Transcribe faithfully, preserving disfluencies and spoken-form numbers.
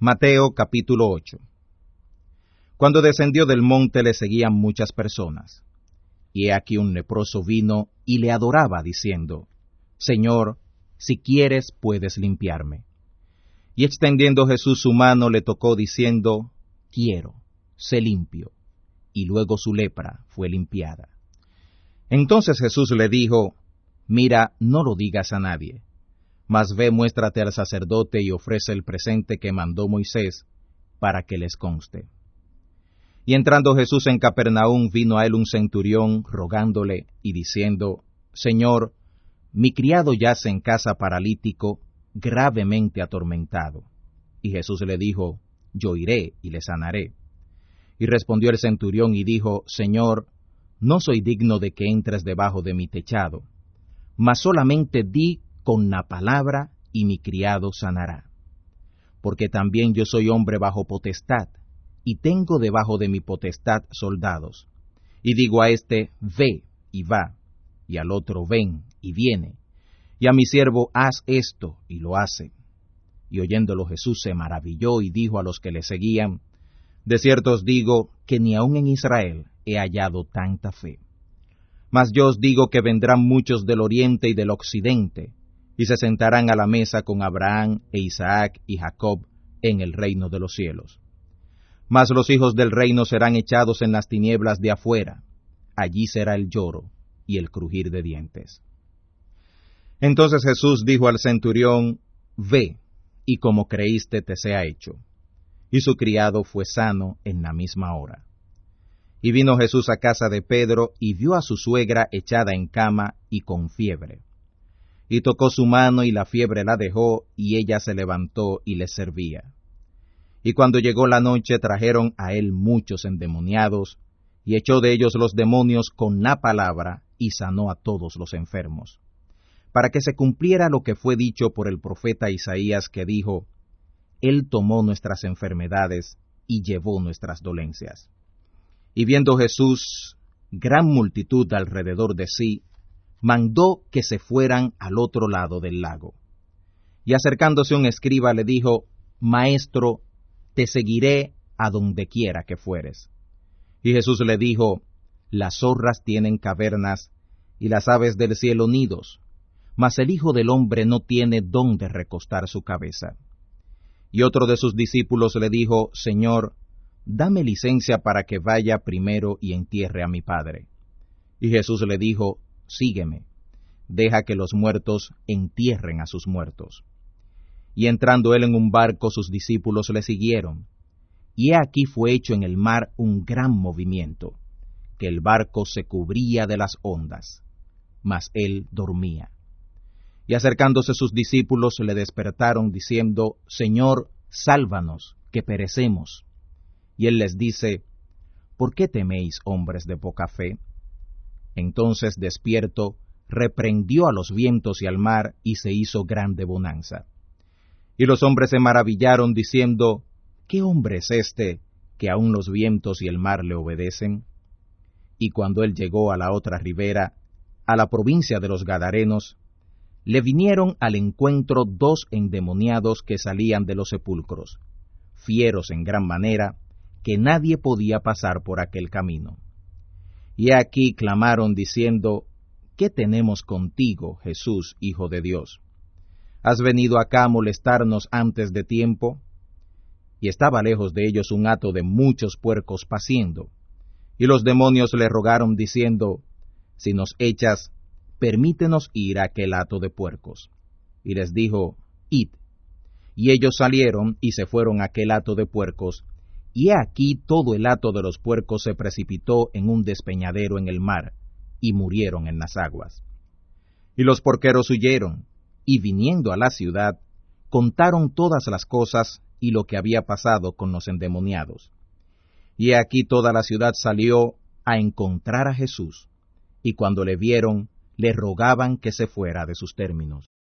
Mateo capítulo ocho. Cuando descendió del monte le seguían muchas personas. Y he aquí un leproso vino y le adoraba, diciendo, Señor, si quieres puedes limpiarme. Y extendiendo Jesús su mano le tocó, diciendo, Quiero, sé limpio. Y luego su lepra fue limpiada. Entonces Jesús le dijo, Mira, no lo digas a nadie, mas ve, muéstrate al sacerdote y ofrece el presente que mandó Moisés, para que les conste. Y entrando Jesús en Capernaum, vino a él un centurión, rogándole y diciendo, Señor, mi criado yace en casa paralítico, gravemente atormentado. Y Jesús le dijo, Yo iré y le sanaré. Y respondió el centurión y dijo, Señor, no soy digno de que entres debajo de mi techado, mas solamente di con la palabra, y mi criado sanará. Porque también yo soy hombre bajo potestad, y tengo debajo de mi potestad soldados. Y digo a éste, ve, y va, y al otro, ven, y viene, y a mi siervo, haz esto, y lo hace. Y oyéndolo Jesús se maravilló, y dijo a los que le seguían, de cierto os digo, que ni aun en Israel he hallado tanta fe. Mas yo os digo que vendrán muchos del oriente y del occidente, y se sentarán a la mesa con Abraham e Isaac y Jacob en el reino de los cielos. Mas los hijos del reino serán echados en las tinieblas de afuera, allí será el lloro y el crujir de dientes. Entonces Jesús dijo al centurión, Ve, y como creíste te sea hecho. Y su criado fue sano en la misma hora. Y vino Jesús a casa de Pedro, y vio a su suegra echada en cama y con fiebre. Y tocó su mano, y la fiebre la dejó, y ella se levantó y les servía. Y cuando llegó la noche trajeron a él muchos endemoniados, y echó de ellos los demonios con la palabra, y sanó a todos los enfermos. Para que se cumpliera lo que fue dicho por el profeta Isaías, que dijo, Él tomó nuestras enfermedades, y llevó nuestras dolencias. Y viendo Jesús gran multitud alrededor de sí, mandó que se fueran al otro lado del lago. Y acercándose un escriba le dijo, Maestro, te seguiré a donde quiera que fueres. Y Jesús le dijo, Las zorras tienen cavernas, y las aves del cielo nidos, mas el Hijo del Hombre no tiene dónde recostar su cabeza. Y otro de sus discípulos le dijo, Señor, dame licencia para que vaya primero y entierre a mi padre. Y Jesús le dijo, Sígueme, deja que los muertos entierren a sus muertos. Y entrando él en un barco, sus discípulos le siguieron. Y he aquí fue hecho en el mar un gran movimiento, que el barco se cubría de las ondas, mas él dormía. Y acercándose sus discípulos le despertaron, diciendo, Señor, sálvanos, que perecemos. Y él les dice, ¿por qué teméis, hombres de poca fe? Entonces, despierto, reprendió a los vientos y al mar, y se hizo grande bonanza. Y los hombres se maravillaron, diciendo, ¿qué hombre es este, que aun los vientos y el mar le obedecen? Y cuando él llegó a la otra ribera, a la provincia de los Gadarenos, le vinieron al encuentro dos endemoniados que salían de los sepulcros, fieros en gran manera, que nadie podía pasar por aquel camino. Y aquí clamaron diciendo, ¿qué tenemos contigo, Jesús, Hijo de Dios? ¿Has venido acá a molestarnos antes de tiempo? Y estaba lejos de ellos un hato de muchos puercos paciendo. Y los demonios le rogaron diciendo, si nos echas, permítenos ir a aquel hato de puercos. Y les dijo, id. Y ellos salieron y se fueron a aquel hato de puercos, y he aquí todo el hato de los puercos se precipitó en un despeñadero en el mar, y murieron en las aguas. Y los porqueros huyeron, y viniendo a la ciudad, contaron todas las cosas y lo que había pasado con los endemoniados. Y he aquí toda la ciudad salió a encontrar a Jesús, y cuando le vieron, le rogaban que se fuera de sus términos.